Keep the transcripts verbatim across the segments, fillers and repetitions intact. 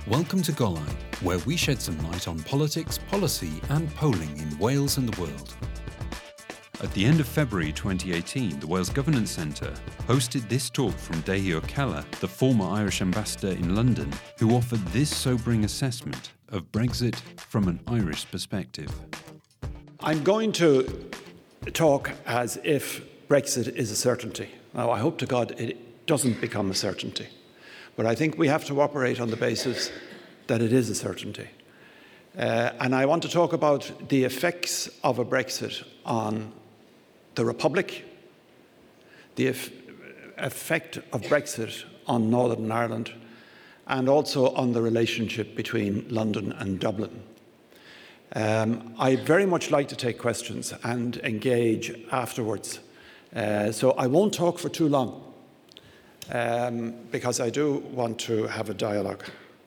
Welcome to Golau, where we shed some light on politics, policy and polling in Wales and the world. At the end of February twenty eighteen, the Wales Governance Centre hosted this talk from Dahir Keller, the former Irish ambassador in London, who offered this sobering assessment of Brexit from an Irish perspective. I'm going to talk as if Brexit is a certainty. Now, I hope to God it doesn't become a certainty. But I think we have to operate on the basis that it is a certainty. Uh, and I want to talk about the effects of a Brexit on the Republic, the eff- effect of Brexit on Northern Ireland, and also on the relationship between London and Dublin. Um, I very much like to take questions and engage afterwards. Uh, so I won't talk for too long. Um, because I do want to have a dialogue.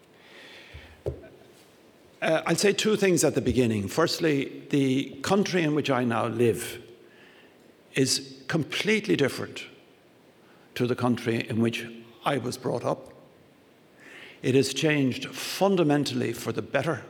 Uh, I'll say two things at the beginning. Firstly, the country in which I now live is completely different to the country in which I was brought up. It has changed fundamentally for the better.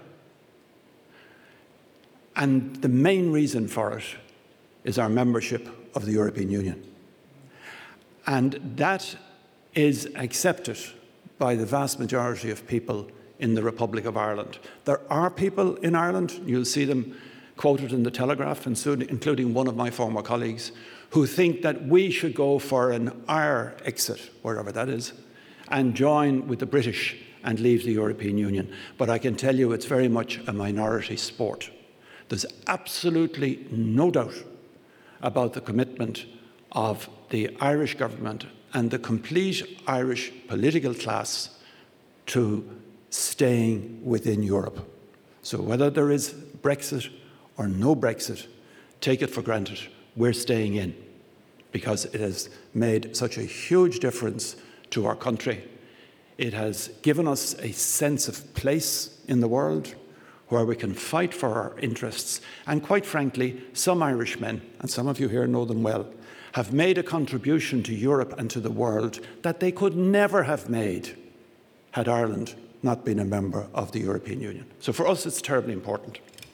And the main reason for it is our membership of the European Union. And that is accepted by the vast majority of people in the Republic of Ireland. There are people in Ireland, you'll see them quoted in the Telegraph, including one of my former colleagues, who think that we should go for an Ire exit, wherever that is, and join with the British and leave the European Union. But I can tell you it's very much a minority sport. There's absolutely no doubt about the commitment of the Irish government and the complete Irish political class to staying within Europe. So whether there is Brexit or no Brexit, take it for granted, we're staying in, because it has made such a huge difference to our country. It has given us a sense of place in the world where we can fight for our interests. And quite frankly, some Irishmen, and some of you here know them well, have made a contribution to Europe and to the world that they could never have made had Ireland not been a member of the European Union. So for us, it's terribly important.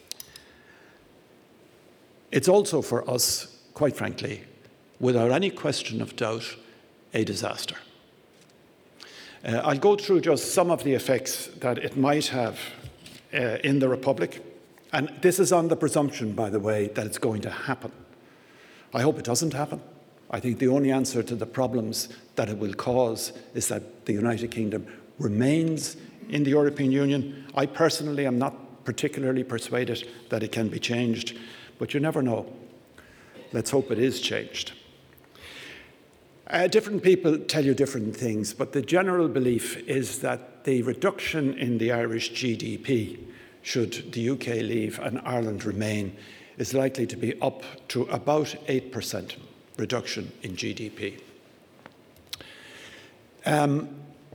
It's also for us, quite frankly, without any question of doubt, a disaster. Uh, I'll go through just some of the effects that it might have uh, in the Republic. And this is on the presumption, by the way, that it's going to happen. I hope it doesn't happen. I think the only answer to the problems that it will cause is that the United Kingdom remains in the European Union. I personally am not particularly persuaded that it can be changed, but you never know. Let's hope it is changed. Uh, different people tell you different things, but the general belief is that the reduction in the Irish G D P, should the U K leave and Ireland remain, is likely to be up to about eight percent reduction in G D P. Um,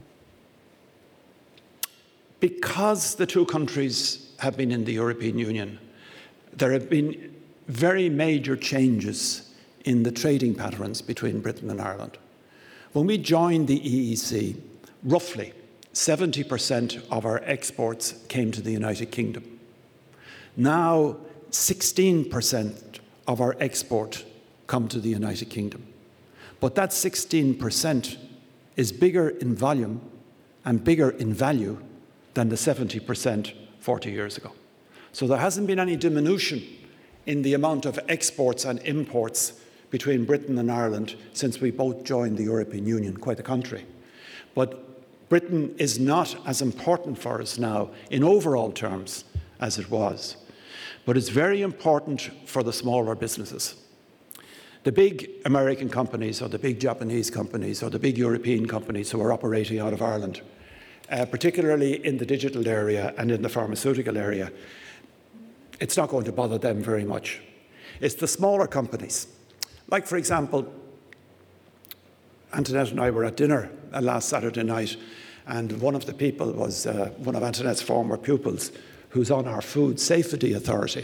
because the two countries have been in the European Union, there have been very major changes in the trading patterns between Britain and Ireland. When we joined the E E C, roughly seventy percent of our exports came to the United Kingdom. Now, sixteen percent of our export come to the United Kingdom. But that sixteen percent is bigger in volume and bigger in value than the seventy percent forty years ago. So there hasn't been any diminution in the amount of exports and imports between Britain and Ireland since we both joined the European Union, quite the contrary. But Britain is not as important for us now in overall terms as it was. But it's very important for the smaller businesses. The big American companies or the big Japanese companies or the big European companies who are operating out of Ireland, uh, particularly in the digital area and in the pharmaceutical area, it's not going to bother them very much. It's the smaller companies. Like, for example, Antoinette and I were at dinner uh, last Saturday night, and one of the people was uh, one of Antoinette's former pupils who's on our Food Safety Authority.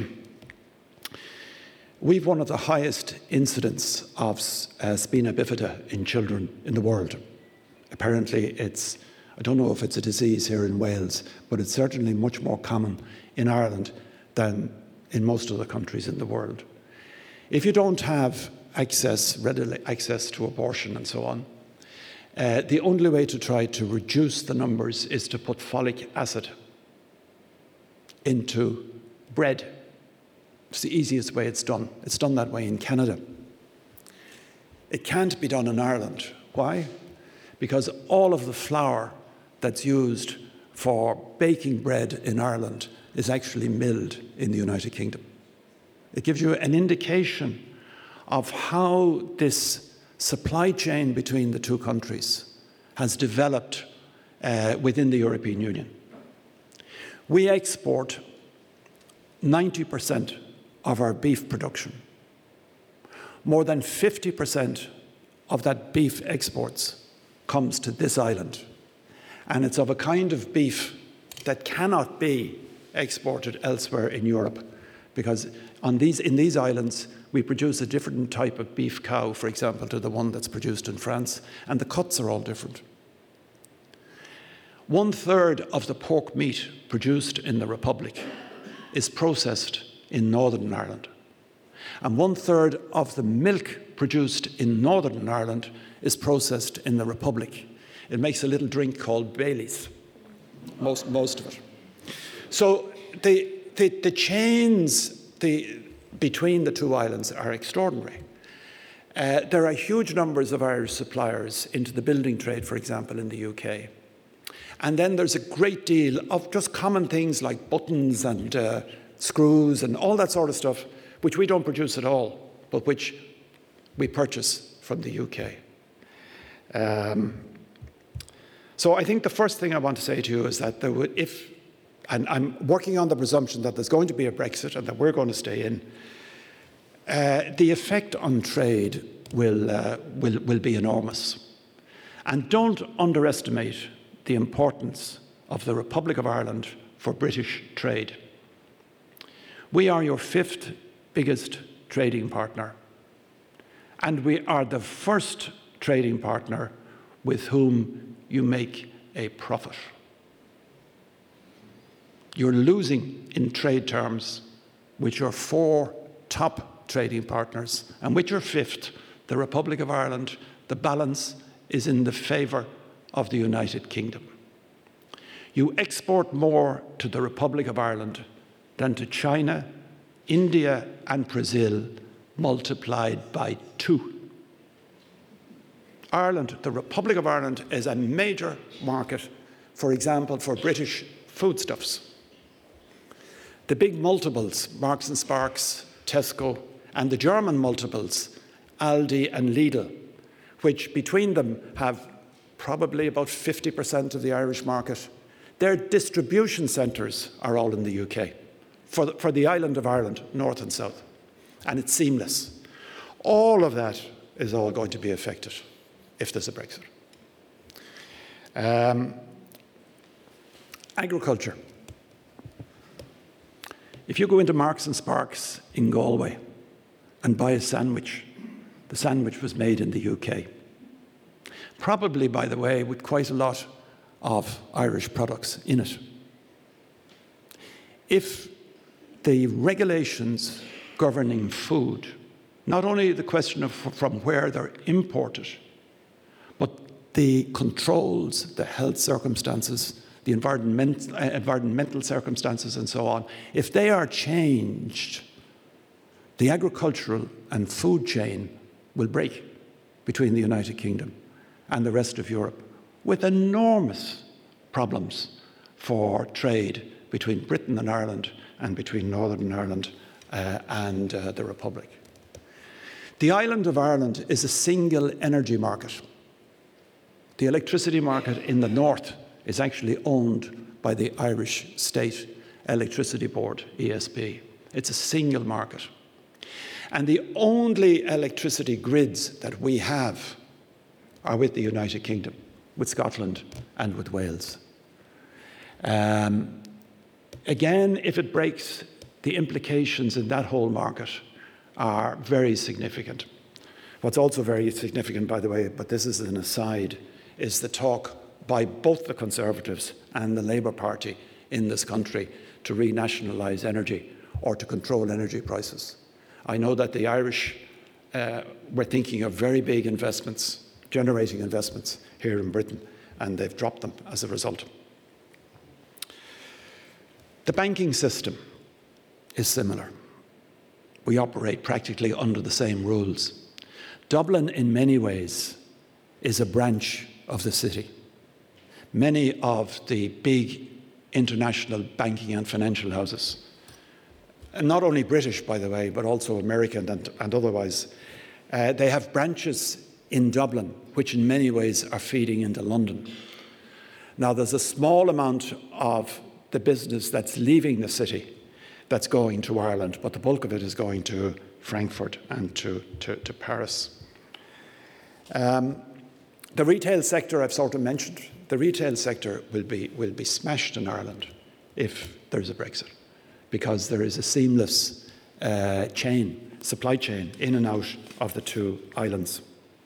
We've one of the highest incidents of uh, spina bifida in children in the world. Apparently, it's I don't know if it's a disease here in Wales, but it's certainly much more common in Ireland than in most of the countries in the world. If you don't have access, readily access to abortion and so on, uh, the only way to try to reduce the numbers is to put folic acid into bread. It's the easiest way it's done. It's done that way in Canada. It can't be done in Ireland. Why? Because all of the flour that's used for baking bread in Ireland is actually milled in the United Kingdom. It gives you an indication of how this supply chain between the two countries has developed uh, within the European Union. We export ninety percent of our beef production. More than fifty percent of that beef exports comes to this island. And it's of a kind of beef that cannot be exported elsewhere in Europe, because on these, in these islands, we produce a different type of beef cow, for example, to the one that's produced in France, and the cuts are all different. One third of the pork meat produced in the Republic is processed in Northern Ireland. And one third of the milk produced in Northern Ireland is processed in the Republic. It makes a little drink called Baileys, most, most of it. So the, the, the chains the, between the two islands are extraordinary. Uh, there are huge numbers of Irish suppliers into the building trade, for example, in the U K. And then there's a great deal of just common things like buttons and uh, screws and all that sort of stuff, which we don't produce at all, but which we purchase from the U K. Um, so I think the first thing I want to say to you is that there would, if, and I'm working on the presumption that there's going to be a Brexit and that we're going to stay in, uh, the effect on trade will, uh, will, will be enormous. And don't underestimate the importance of the Republic of Ireland for British trade. We are your fifth biggest trading partner, and we are the first trading partner with whom you make a profit. You're losing in trade terms with your four top trading partners, and with your fifth, the Republic of Ireland, the balance is in the favour of the United Kingdom. You export more to the Republic of Ireland than to China, India and Brazil multiplied by two. Ireland, the Republic of Ireland, is a major market, for example, for British foodstuffs. The big multiples, Marks and Sparks, Tesco, and the German multiples, Aldi and Lidl, which between them have probably about fifty percent of the Irish market, their distribution centres are all in the U K. For the, for the island of Ireland, north and south. And it's seamless. All of that is all going to be affected if there's a Brexit. Um, agriculture. If you go into Marks and Sparks in Galway and buy a sandwich, the sandwich was made in the U K. Probably, by the way, with quite a lot of Irish products in it. If the regulations governing food, not only the question of from where they're imported, but the controls, the health circumstances, the environment, uh, environmental circumstances and so on, if they are changed, the agricultural and food chain will break between the United Kingdom and the rest of Europe, with enormous problems for trade between Britain and Ireland and between Northern Ireland uh, and uh, the Republic. The island of Ireland is a single energy market. The electricity market in the north is actually owned by the Irish State Electricity Board, E S B. It's a single market. And the only electricity grids that we have are with the United Kingdom, with Scotland and with Wales. Um, Again, if it breaks, the implications in that whole market are very significant. What's also very significant, by the way, but this is an aside, is the talk by both the Conservatives and the Labour Party in this country to renationalise energy or to control energy prices. I know that the Irish uh, were thinking of very big investments, generating investments here in Britain, and they've dropped them as a result. The banking system is similar. We operate practically under the same rules. Dublin, in many ways, is a branch of the city. Many of the big international banking and financial houses, and not only British, by the way, but also American and, and otherwise, uh, they have branches in Dublin, which in many ways are feeding into London. Now, there's a small amount of the business that's leaving the city that's going to Ireland, but the bulk of it is going to Frankfurt and to, to, to Paris. Um, the retail sector I've sort of mentioned. The retail sector will be, will be smashed in Ireland if there's a Brexit, because there is a seamless uh, chain, supply chain, in and out of the two islands.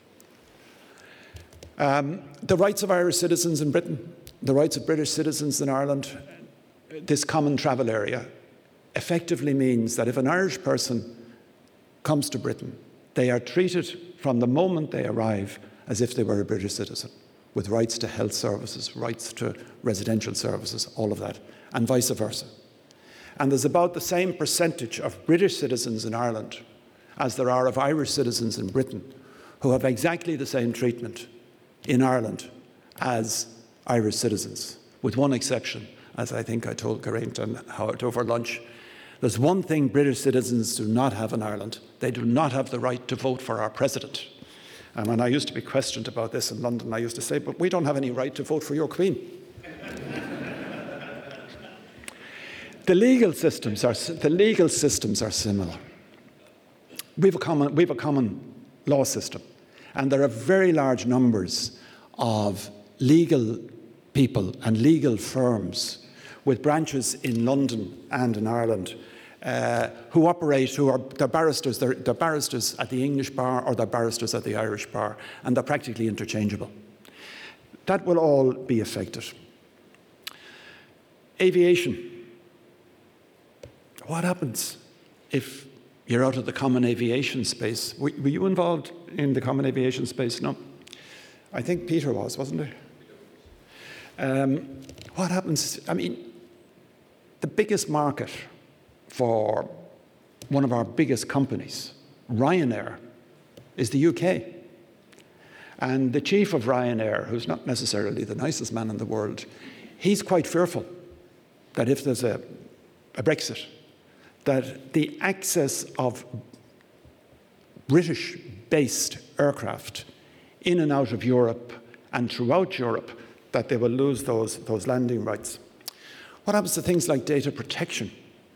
Um, the rights of Irish citizens in Britain, the rights of British citizens in Ireland, this common travel area effectively means that if an Irish person comes to Britain, they are treated from the moment they arrive as if they were a British citizen, with rights to health services, rights to residential services, all of that, and vice versa. And there's about the same percentage of British citizens in Ireland as there are of Irish citizens in Britain who have exactly the same treatment in Ireland as Irish citizens, with one exception, as I think I told Carrington Howard over lunch. There's one thing British citizens do not have in Ireland. They do not have the right to vote for our president. And when I used to be questioned about this in London, I used to say, but we don't have any right to vote for your Queen. The legal systems are, the legal systems are similar. We have a common, we have a common law system, and there are very large numbers of legal people and legal firms with branches in London and in Ireland uh, who operate, who are they're barristers, they're, they're barristers at the English bar or they're barristers at the Irish bar, and they're practically interchangeable. That will all be affected. Aviation. What happens if you're out of the common aviation space? Were, were you involved in the common aviation space? No. I think Peter was, wasn't he? Um, what happens? I mean, the biggest market for one of our biggest companies, Ryanair, is the U K. And the chief of Ryanair, who's not necessarily the nicest man in the world, he's quite fearful that if there's a, a Brexit, that the access of British-based aircraft in and out of Europe and throughout Europe, that they will lose those, those landing rights. What happens to things like data protection?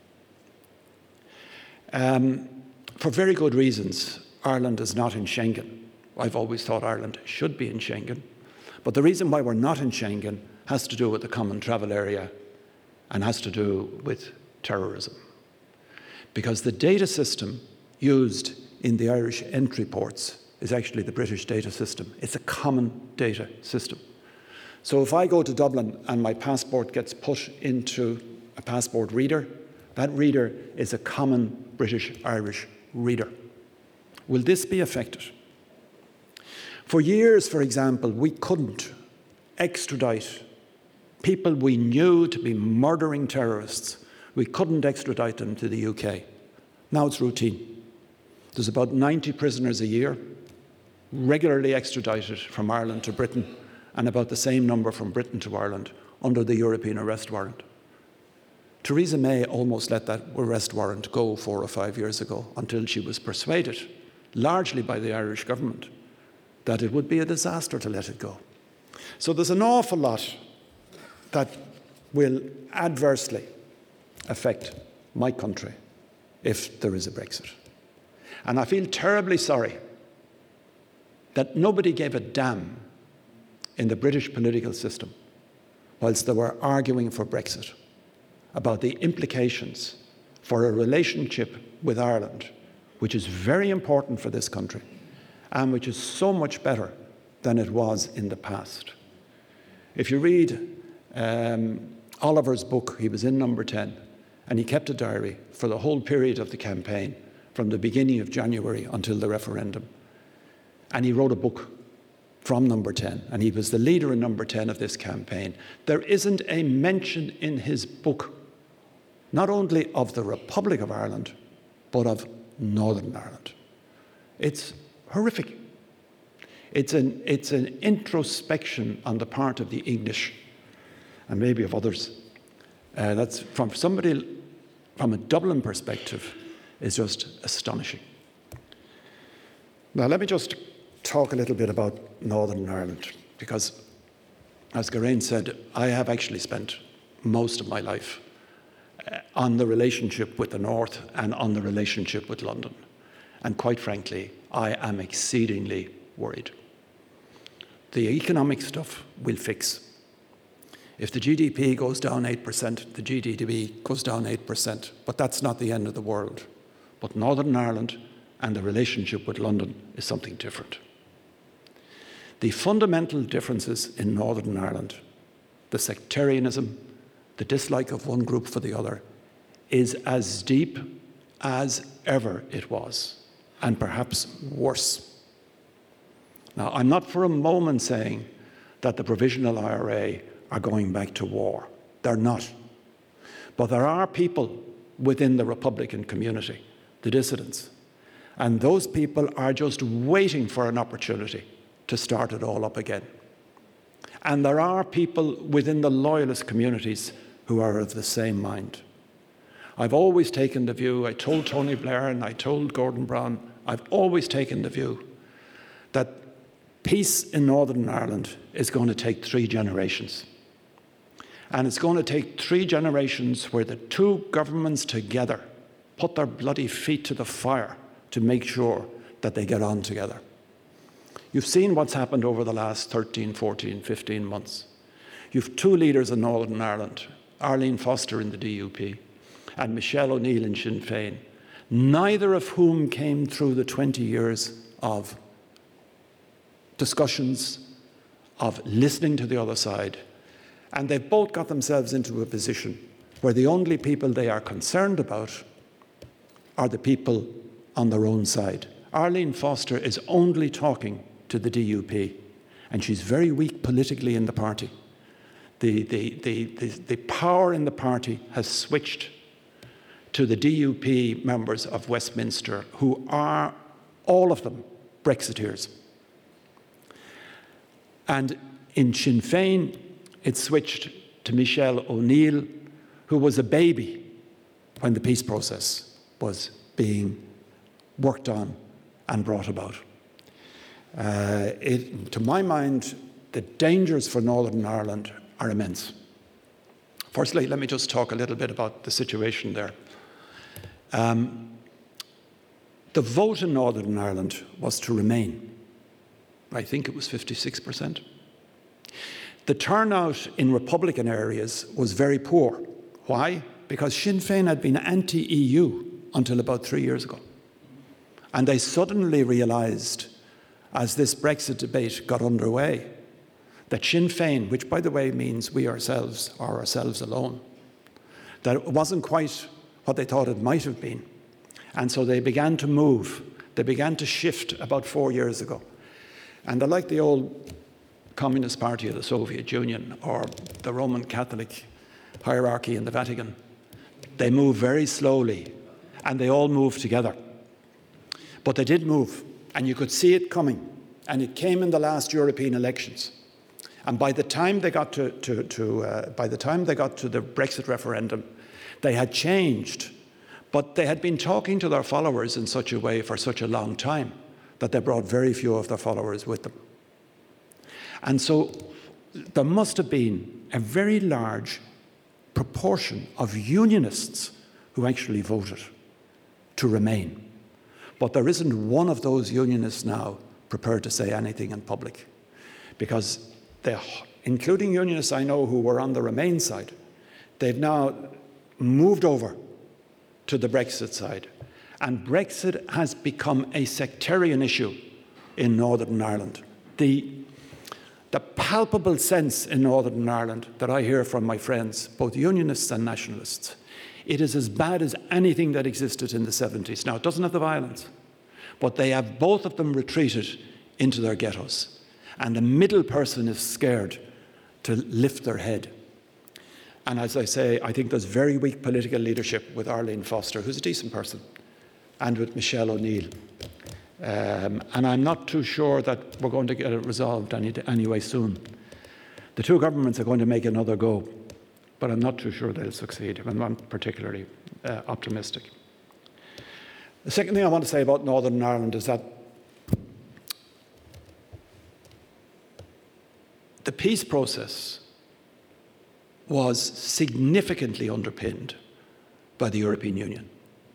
Um, for very good reasons, Ireland is not in Schengen. I've always thought Ireland should be in Schengen. But the reason why we're not in Schengen has to do with the common travel area and has to do with terrorism. Because the data system used in the Irish entry ports is actually the British data system. It's a common data system. So if I go to Dublin and my passport gets put into a passport reader, that reader is a common British-Irish reader. Will this be affected? For years, for example, we couldn't extradite people we knew to be murdering terrorists. We couldn't extradite them to the U K. Now it's routine. There's about ninety prisoners a year regularly extradited from Ireland to Britain, and about the same number from Britain to Ireland under the European arrest warrant. Theresa May almost let that arrest warrant go four or five years ago until she was persuaded, largely by the Irish government, that it would be a disaster to let it go. So there's an awful lot that will adversely affect my country if there is a Brexit. And I feel terribly sorry that nobody gave a damn in the British political system whilst they were arguing for Brexit about the implications for a relationship with Ireland, which is very important for this country and which is so much better than it was in the past. If you read um, Oliver's book, he was in number ten, and he kept a diary for the whole period of the campaign, from the beginning of January until the referendum. And he wrote a book from number ten, and he was the leader in number ten of this campaign. There isn't a mention in his book, not only of the Republic of Ireland, but of Northern Ireland. It's horrific. It's an, it's an introspection on the part of the English, and maybe of others. Uh, that's from somebody, from a Dublin perspective, is just astonishing. Now, let me just talk a little bit about Northern Ireland, because, as Geraint said, I have actually spent most of my life uh, on the relationship with the North and on the relationship with London. And quite frankly, I am exceedingly worried. The economic stuff will fix. If the G D P goes down eight percent, the G D P goes down eight percent, but that's not the end of the world. But Northern Ireland and the relationship with London is something different. The fundamental differences in Northern Ireland, the sectarianism, the dislike of one group for the other, is as deep as ever it was, and perhaps worse. Now, I'm not for a moment saying that the Provisional I R A are going back to war. They're not. But there are people within the Republican community, the dissidents, and those people are just waiting for an opportunity to start it all up again. And there are people within the loyalist communities who are of the same mind. I've always taken the view, I told Tony Blair and I told Gordon Brown, I've always taken the view that peace in Northern Ireland is going to take three generations. And it's going to take three generations where the two governments together put their bloody feet to the fire to make sure that they get on together. You've seen what's happened over the last thirteen, fourteen, fifteen months. You've two leaders in Northern Ireland, Arlene Foster in the D U P and Michelle O'Neill in Sinn Féin, neither of whom came through the twenty years of discussions, of listening to the other side. And they've both got themselves into a position where the only people they are concerned about are the people on their own side. Arlene Foster is only talking to the D U P, and she's very weak politically in the party. The, the, the, the, the power in the party has switched to the D U P members of Westminster, who are, all of them, Brexiteers. And in Sinn Féin, it switched to Michelle O'Neill, who was a baby when the peace process was being worked on and brought about. Uh, it, to my mind, the dangers for Northern Ireland are immense. Firstly, let me just talk a little bit about the situation there. Um, the vote in Northern Ireland was to remain. I think it was fifty-six percent. The turnout in Republican areas was very poor. Why? Because Sinn Féin had been anti-E U until about three years ago. And they suddenly realised, as this Brexit debate got underway, that Sinn Féin, which by the way means we ourselves or ourselves alone, that it wasn't quite what they thought it might have been. And so they began to move. They began to shift about four years ago. And they're like the old Communist Party of the Soviet Union or the Roman Catholic hierarchy in the Vatican. They move very slowly, and they all move together. But they did move, and you could see it coming. And it came in the last European elections. And by the time they got to, to, to uh, by the time they got to the Brexit referendum, they had changed. But they had been talking to their followers in such a way for such a long time that they brought very few of their followers with them. And so there must have been a very large proportion of unionists who actually voted to remain. But there isn't one of those unionists now prepared to say anything in public, because they, including unionists I know who were on the Remain side, they've now moved over to the Brexit side. And Brexit has become a sectarian issue in Northern Ireland. The, the palpable sense in Northern Ireland that I hear from my friends, both unionists and nationalists, it is as bad as anything that existed in the seventies. Now, it doesn't have the violence, but they have both of them retreated into their ghettos. And the middle person is scared to lift their head. And as I say, I think there's very weak political leadership with Arlene Foster, who's a decent person, and with Michelle O'Neill. Um, and I'm not too sure that we're going to get it resolved any, anyway soon. The two governments are going to make another go, but I'm not too sure they'll succeed. I'm not particularly uh, optimistic. The second thing I want to say about Northern Ireland is that the peace process was significantly underpinned by the European Union.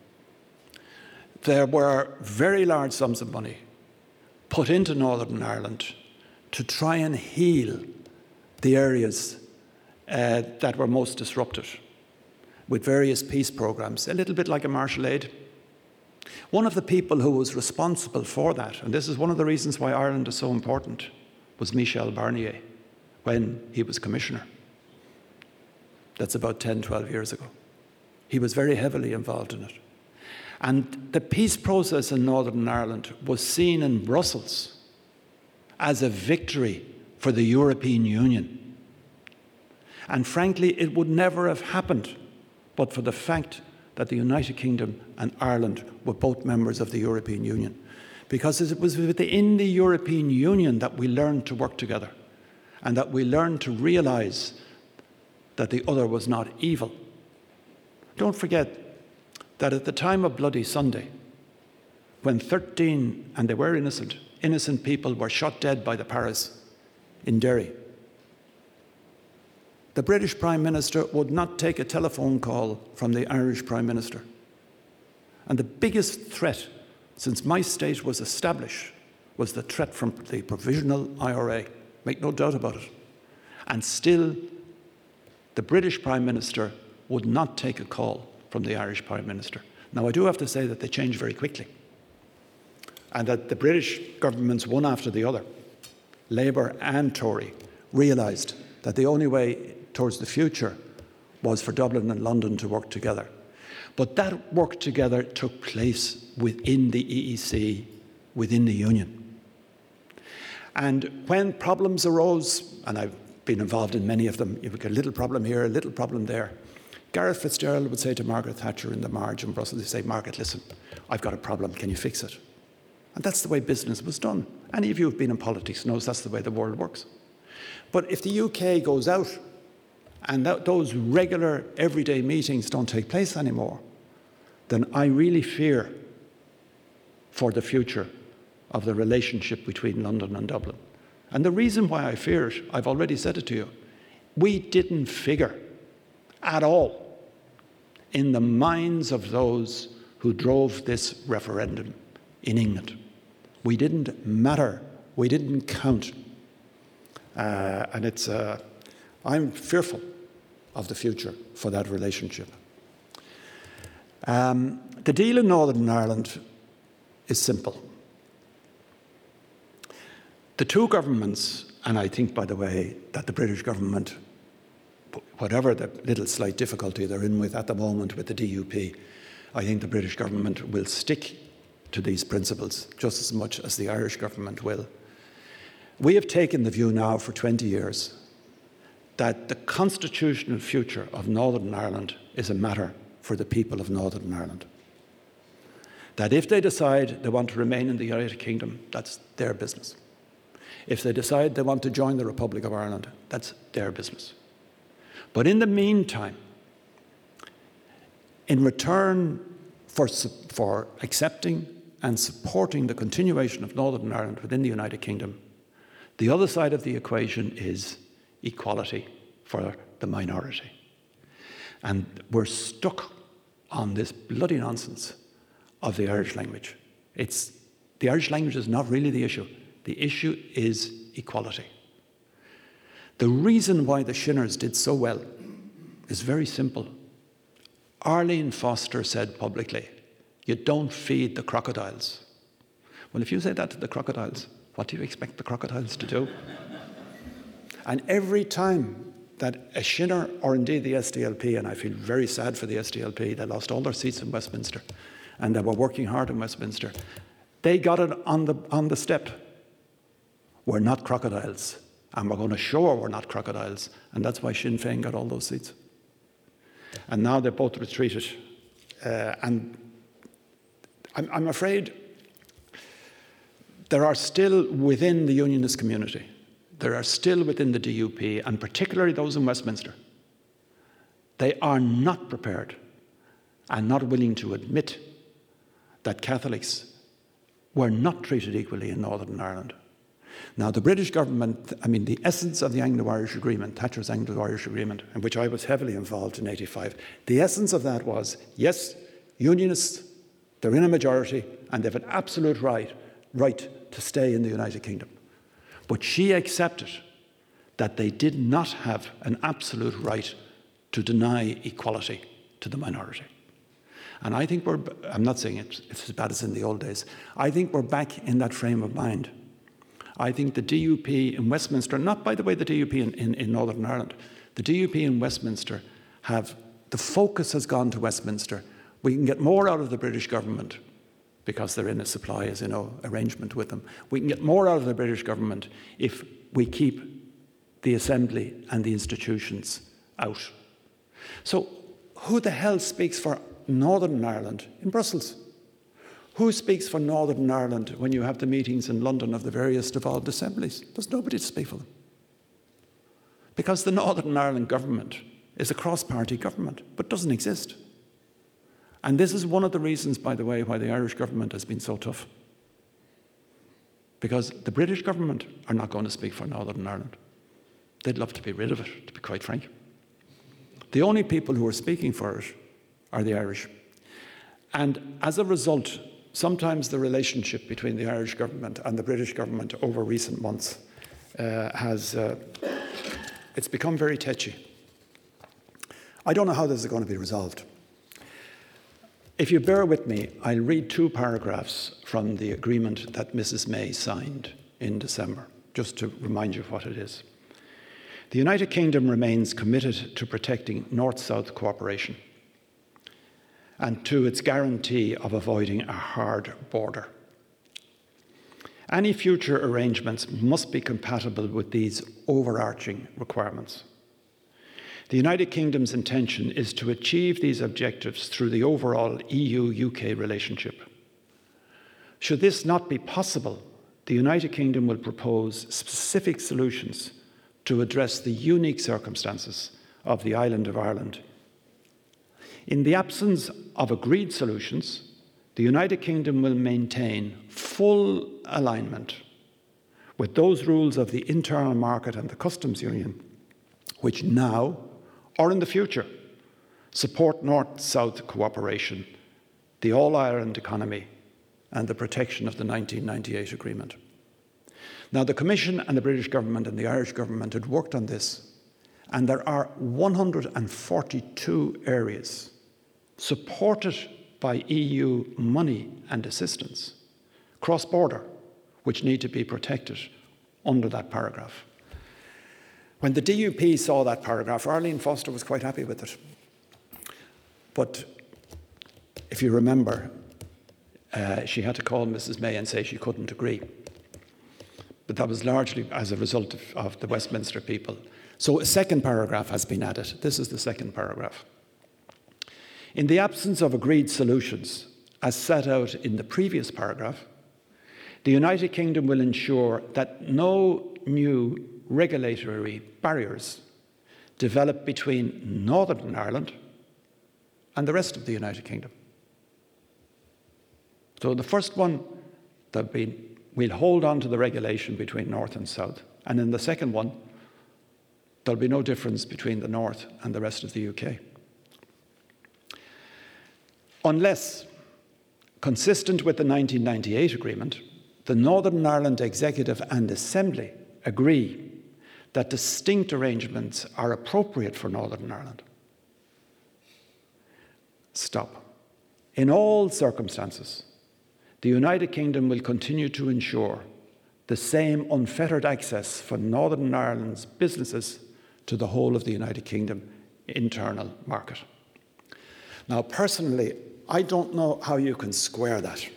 There were very large sums of money put into Northern Ireland to try and heal the areas uh, that were most disrupted with various peace programs, a little bit like a Marshall Aid. One of the people who was responsible for that, and this is one of the reasons why Ireland is so important, was Michel Barnier when he was commissioner. That's about ten, twelve years ago. He was very heavily involved in it. And the peace process in Northern Ireland was seen in Brussels as a victory for the European Union. And frankly, it would never have happened but for the fact that the United Kingdom and Ireland were both members of the European Union. Because it was within the European Union that we learned to work together and that we learned to realise that the other was not evil. Don't forget that at the time of Bloody Sunday, when thirteen, and they were innocent, innocent people were shot dead by the Paras in Derry, the British Prime Minister would not take a telephone call from the Irish Prime Minister. And the biggest threat since my state was established was the threat from the Provisional I R A. Make no doubt about it. And still, the British Prime Minister would not take a call from the Irish Prime Minister. Now, I do have to say that they changed very quickly, and that the British governments, one after the other, Labour and Tory, realised that the only way towards the future was for Dublin and London to work together. But that work together took place within the E E C, within the Union. And when problems arose, and I've been involved in many of them, you've got a little problem here, a little problem there, Gareth Fitzgerald would say to Margaret Thatcher in the Marge in Brussels, he'd say, Margaret, listen, I've got a problem, can you fix it? And that's the way business was done. Any of you who've been in politics knows that's the way the world works. But if the U K goes out and that, those regular everyday meetings don't take place anymore, then I really fear for the future of the relationship between London and Dublin. And the reason why I fear it, I've already said it to you, we didn't figure at all in the minds of those who drove this referendum in England. We didn't matter. We didn't count. Uh, and it's, uh, I'm fearful of the future for that relationship. Um, the deal in Northern Ireland is simple. The two governments, and I think, by the way, that the British government, whatever the little slight difficulty they're in with at the moment with the D U P, I think the British government will stick to these principles just as much as the Irish government will. We have taken the view now for twenty years that the constitutional future of Northern Ireland is a matter for the people of Northern Ireland. That if they decide they want to remain in the United Kingdom, that's their business. If they decide they want to join the Republic of Ireland, that's their business. But in the meantime, in return for, for accepting and supporting the continuation of Northern Ireland within the United Kingdom, the other side of the equation is equality for the minority. And we're stuck on this bloody nonsense of the Irish language. It's, the Irish language is not really the issue. The issue is equality. The reason why the Shinners did so well is very simple. Arlene Foster said publicly, you don't feed the crocodiles. Well, if you say that to the crocodiles, what do you expect the crocodiles to do? And every time that a Shinner, or indeed the S D L P, and I feel very sad for the S D L P, they lost all their seats in Westminster, and they were working hard in Westminster, they got it on the, on the step. We're not crocodiles, and we're going to show we're not crocodiles, and that's why Sinn Féin got all those seats. And now they're both retreated. Uh, and I'm, I'm afraid there are still within the unionist community, there are still within the D U P, and particularly those in Westminster, they are not prepared and not willing to admit that Catholics were not treated equally in Northern Ireland. Now, the British government, I mean, the essence of the Anglo-Irish Agreement, Thatcher's Anglo-Irish Agreement, in which I was heavily involved in eighty-five, the essence of that was, yes, unionists, they're in a majority, and they have an absolute right, right to stay in the United Kingdom. But she accepted that they did not have an absolute right to deny equality to the minority. And I think we're, I'm not saying it's, it's as bad as in the old days, I think we're back in that frame of mind. I think the D U P in Westminster, not by the way the D U P in, in, in Northern Ireland, the D U P in Westminster have, the focus has gone to Westminster. We can get more out of the British government because they're in a supply, as you know, arrangement with them. We can get more out of the British government if we keep the Assembly and the institutions out. So who the hell speaks for Northern Ireland in Brussels? Who speaks for Northern Ireland when you have the meetings in London of the various devolved assemblies? There's nobody to speak for them. Because the Northern Ireland government is a cross-party government, but doesn't exist. And this is one of the reasons, by the way, why the Irish government has been so tough. Because the British government are not going to speak for Northern Ireland. They'd love to be rid of it, to be quite frank. The only people who are speaking for it are the Irish. And as a result, sometimes the relationship between the Irish government and the British government over recent months uh, has, uh, it's become very touchy. I don't know how this is going to be resolved. If you bear with me, I'll read two paragraphs from the agreement that Missus May signed in December, just to remind you what it is. The United Kingdom remains committed to protecting North-South cooperation and to its guarantee of avoiding a hard border. Any future arrangements must be compatible with these overarching requirements. The United Kingdom's intention is to achieve these objectives through the overall E U U K relationship. Should this not be possible, the United Kingdom will propose specific solutions to address the unique circumstances of the island of Ireland. In the absence of agreed solutions, the United Kingdom will maintain full alignment with those rules of the internal market and the customs union, which now, or in the future, support North-South cooperation, the All-Ireland economy, and the protection of the nineteen ninety-eight agreement. Now, the Commission and the British government and the Irish government had worked on this, and there are one hundred forty-two areas supported by E U money and assistance, cross-border, which need to be protected under that paragraph. When the D U P saw that paragraph, Arlene Foster was quite happy with it. But if you remember, uh, she had to call Missus May and say she couldn't agree. But that was largely as a result of, of the Westminster people. So a second paragraph has been added. This is the second paragraph. In the absence of agreed solutions, as set out in the previous paragraph, the United Kingdom will ensure that no new regulatory barriers develop between Northern Ireland and the rest of the United Kingdom. So the first one, there'll be, we'll hold on to the regulation between North and South. And in the second one, there'll be no difference between the North and the rest of the U K. Unless, consistent with the nineteen ninety-eight agreement, the Northern Ireland Executive and Assembly agree that distinct arrangements are appropriate for Northern Ireland. Stop. In all circumstances, the United Kingdom will continue to ensure the same unfettered access for Northern Ireland's businesses to the whole of the United Kingdom internal market. Now, personally, I don't know how you can square that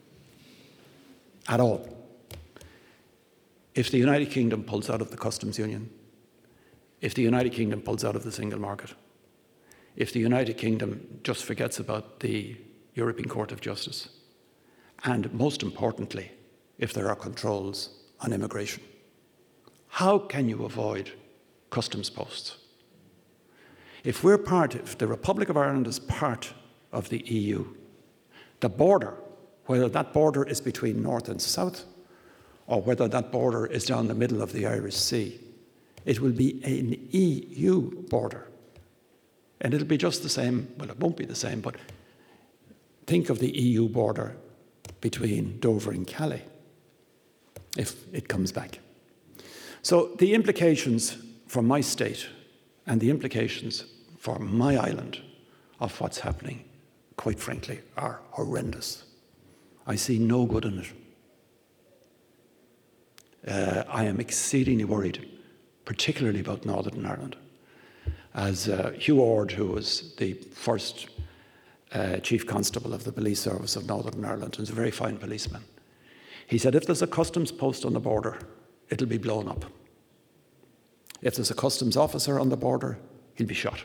at all. If the United Kingdom pulls out of the customs union, if the United Kingdom pulls out of the single market, if the United Kingdom just forgets about the European Court of Justice, and most importantly, if there are controls on immigration, how can you avoid customs posts? If we're part, if the Republic of Ireland is part of the E U, the border, whether that border is between north and south, or whether that border is down the middle of the Irish Sea, it will be an E U border. And it'll be just the same, well, it won't be the same, but think of the E U border between Dover and Calais, if it comes back. So the implications for my state and the implications for my island of what's happening, quite frankly, are horrendous. I see no good in it. Uh, I am exceedingly worried, particularly about Northern Ireland. As uh, Hugh Ord, who was the first uh, Chief Constable of the Police Service of Northern Ireland, and is a very fine policeman, he said, if there's a customs post on the border, it'll be blown up. If there's a customs officer on the border, he'll be shot.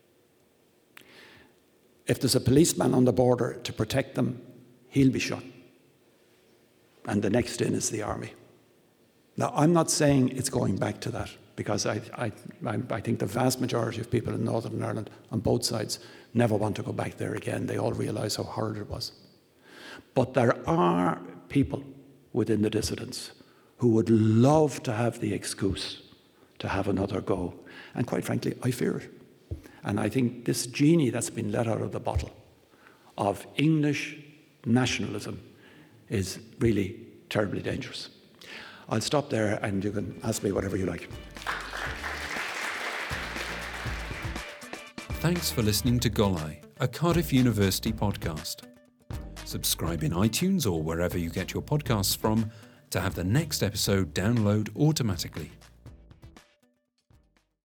If there's a policeman on the border to protect them, he'll be shot. And the next in is the army. Now, I'm not saying it's going back to that, because I, I, I think the vast majority of people in Northern Ireland on both sides never want to go back there again. They all realise how hard it was. But there are people within the dissidents who would love to have the excuse to have another go. And quite frankly, I fear it. And I think this genie that's been let out of the bottle of English nationalism is really terribly dangerous. I'll stop there and you can ask me whatever you like. Thanks for listening to Gollai, a Cardiff University podcast. Subscribe in iTunes or wherever you get your podcasts from to have the next episode download automatically.